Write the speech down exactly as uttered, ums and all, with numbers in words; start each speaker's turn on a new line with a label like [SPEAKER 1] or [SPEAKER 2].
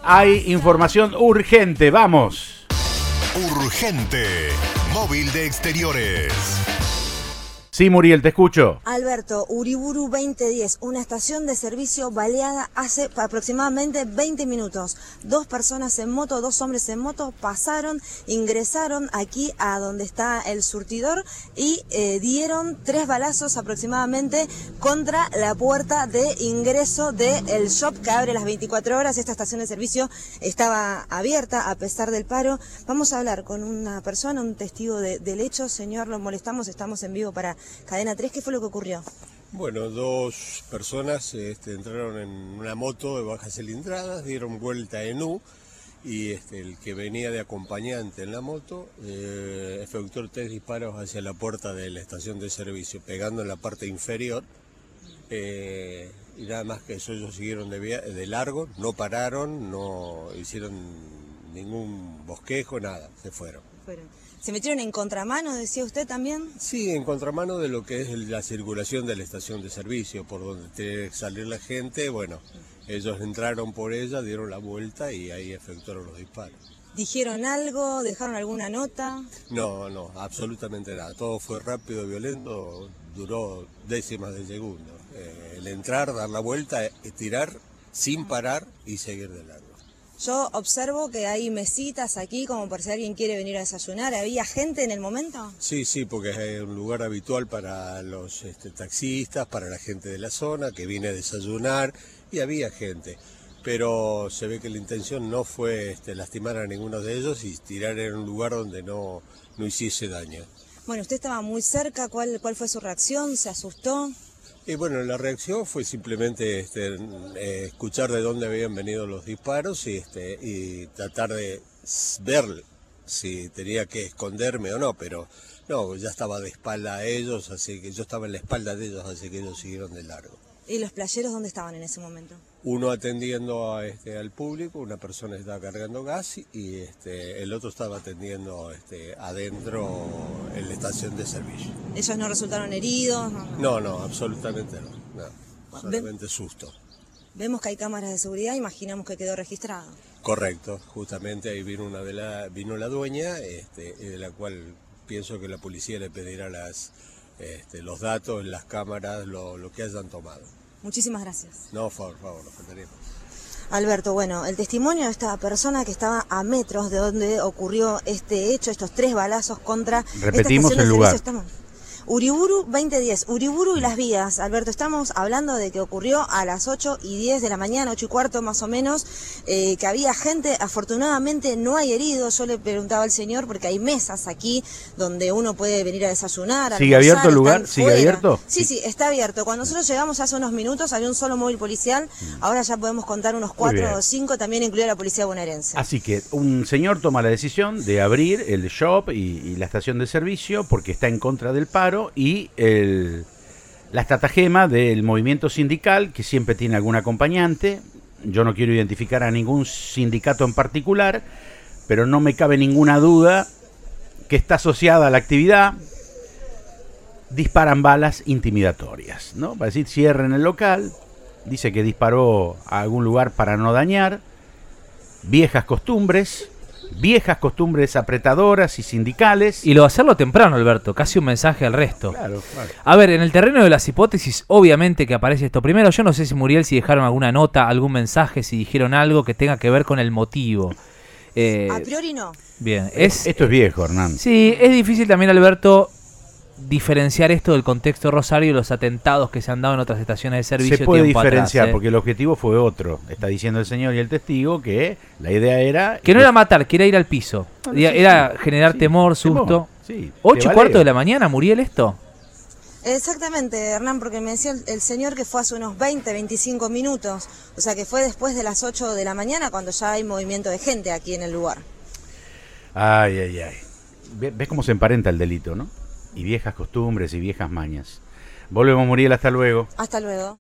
[SPEAKER 1] hay información urgente, vamos.
[SPEAKER 2] Urgente, móvil de exteriores.
[SPEAKER 1] Sí, Muriel, te escucho.
[SPEAKER 3] Alberto, Uriburu veinte diez, una estación de servicio baleada hace aproximadamente veinte minutos. Dos personas en moto, dos hombres en moto, pasaron, ingresaron aquí a donde está el surtidor y eh, dieron tres balazos aproximadamente contra la puerta de ingreso del shop que abre las veinticuatro horas. Esta estación de servicio estaba abierta a pesar del paro. Vamos a hablar con una persona, un testigo de, del hecho. Señor, lo molestamos, estamos en vivo para Cadena tres, ¿qué fue lo que ocurrió?
[SPEAKER 4] Bueno, dos personas este, entraron en una moto de bajas cilindradas, dieron vuelta en U y este, el que venía de acompañante en la moto eh, efectuó tres disparos hacia la puerta de la estación de servicio, pegando en la parte inferior eh, y nada más que eso. Ellos siguieron de, via de largo, no pararon, no hicieron ningún bosquejo, nada, se fueron.
[SPEAKER 3] Fueron. ¿Se metieron en contramano, decía usted también?
[SPEAKER 4] Sí, en contramano de lo que es la circulación de la estación de servicio, por donde tiene que salir la gente. Bueno, ellos entraron por ella, dieron la vuelta y ahí efectuaron los disparos.
[SPEAKER 3] ¿Dijeron algo? ¿Dejaron alguna nota?
[SPEAKER 4] No, no, absolutamente nada. Todo fue rápido y violento, duró décimas de segundo. Eh, el entrar, dar la vuelta, tirar sin parar y seguir de largo.
[SPEAKER 3] Yo observo que hay mesitas aquí como por si alguien quiere venir a desayunar. ¿Había gente en el momento?
[SPEAKER 4] Sí, sí, porque es un lugar habitual para los este, taxistas, para la gente de la zona que viene a desayunar y había gente. Pero se ve que la intención no fue este, lastimar a ninguno de ellos y tirar en un lugar donde no, no hiciese daño.
[SPEAKER 3] Bueno, usted estaba muy cerca. ¿Cuál, cuál fue su reacción? ¿Se asustó?
[SPEAKER 4] Y bueno, la reacción fue simplemente este, eh, escuchar de dónde habían venido los disparos y, este, y tratar de ver si tenía que esconderme o no, pero no, ya estaba de espalda a ellos, así que yo estaba en la espalda de ellos, así que ellos siguieron de largo.
[SPEAKER 3] ¿Y los playeros dónde estaban en ese momento?
[SPEAKER 4] Uno atendiendo a, este, al público, una persona estaba cargando gas y este, el otro estaba atendiendo este, adentro en la estación de servicio.
[SPEAKER 3] ¿Ellos no resultaron heridos? No, no,
[SPEAKER 4] no, no absolutamente no, no solamente susto.
[SPEAKER 3] Vemos que hay cámaras de seguridad, imaginamos que quedó registrado.
[SPEAKER 4] Correcto, justamente ahí vino, una de la, vino la dueña, este, de la cual pienso que la policía le pedirá las, este, los datos, las cámaras, lo, lo que hayan tomado.
[SPEAKER 3] Muchísimas gracias.
[SPEAKER 4] No, por favor, lo faltaríamos.
[SPEAKER 3] Alberto, bueno, el testimonio de esta persona que estaba a metros de donde ocurrió este hecho, estos tres balazos contra...
[SPEAKER 1] Repetimos el lugar.
[SPEAKER 3] Estamos... Uriburu veinte diez, Uriburu y las vías. Alberto, estamos hablando de que ocurrió a las ocho y diez de la mañana, ocho y cuarto más o menos, eh, que había gente. Afortunadamente no hay heridos. Yo le preguntaba al señor porque hay mesas aquí donde uno puede venir a desayunar.
[SPEAKER 1] ¿Sigue
[SPEAKER 3] almorzar,
[SPEAKER 1] abierto el lugar? ¿Sigue
[SPEAKER 3] fuera.
[SPEAKER 1] abierto?
[SPEAKER 3] Sí, sí, está abierto. Cuando nosotros llegamos hace unos minutos había un solo móvil policial, ahora ya podemos contar unos cuatro o cinco, también incluida la policía bonaerense.
[SPEAKER 1] Así que un señor toma la decisión de abrir el shop y, y la estación de servicio porque está en contra del paro y el El, la estratagema del movimiento sindical, que siempre tiene algún acompañante. Yo no quiero identificar a ningún sindicato en particular, pero no me cabe ninguna duda que está asociada a la actividad. Disparan balas intimidatorias, ¿no? Para decir, cierren el local. Dice que disparó a algún lugar para no dañar. Viejas costumbres. Viejas costumbres apretadoras y sindicales.
[SPEAKER 5] Y lo de hacerlo temprano, Alberto, casi un mensaje al resto.
[SPEAKER 1] Claro, claro.
[SPEAKER 5] A ver, en el terreno de las hipótesis, obviamente que aparece esto primero. Yo no sé si Muriel, si dejaron alguna nota, algún mensaje, si dijeron algo que tenga que ver con el motivo.
[SPEAKER 3] Eh, a priori no.
[SPEAKER 5] Bien, es,
[SPEAKER 1] esto es viejo, Hernán.
[SPEAKER 5] Sí, es difícil también, Alberto, diferenciar esto del contexto Rosario y los atentados que se han dado en otras estaciones de servicio.
[SPEAKER 1] Se puede diferenciar
[SPEAKER 5] atrás, ¿eh?
[SPEAKER 1] Porque el objetivo fue otro. Está diciendo el señor y el testigo que la idea era...
[SPEAKER 5] Que no era matar, que era ir al piso. No, no, era sí, generar sí, temor, susto. Temor, sí, ¿Ocho y cuarto de la mañana, Muriel, esto?
[SPEAKER 3] Exactamente, Hernán, porque me decía el, el señor que fue hace unos veinte, veinticinco minutos. O sea, que fue después de las ocho de la mañana cuando ya hay movimiento de gente aquí en el lugar.
[SPEAKER 1] Ay, ay, ay. ¿Ves cómo se emparenta el delito, no? Y viejas costumbres y viejas mañas. Volvemos, Muriel, hasta luego.
[SPEAKER 3] Hasta luego.